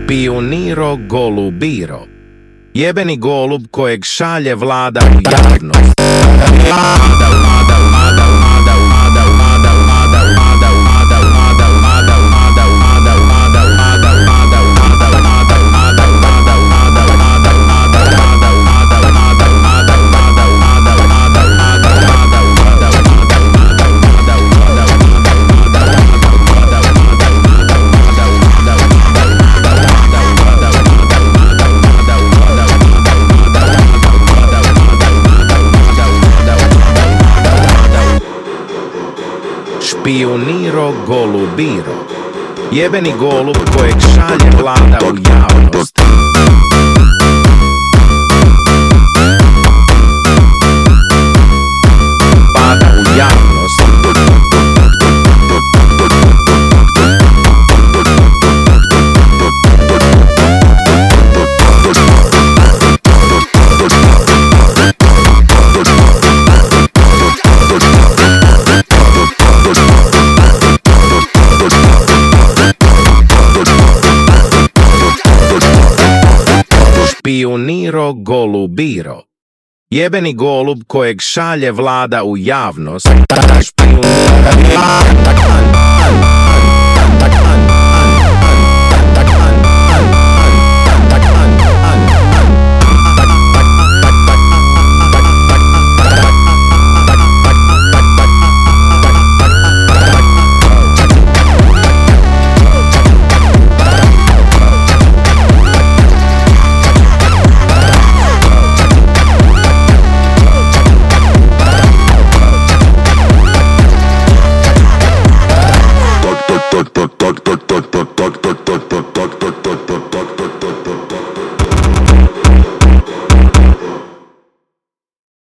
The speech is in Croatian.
Špijuniro golubiro. Jebeni golub kojeg šalje vlada u javnost. Špijuniro golubiro. Jebeni golub kojeg šalje vlada u javnost. Pada u javnost. Špijuniro golubiro. Jebeni golub kojeg šalje vlada u javnost. Talk.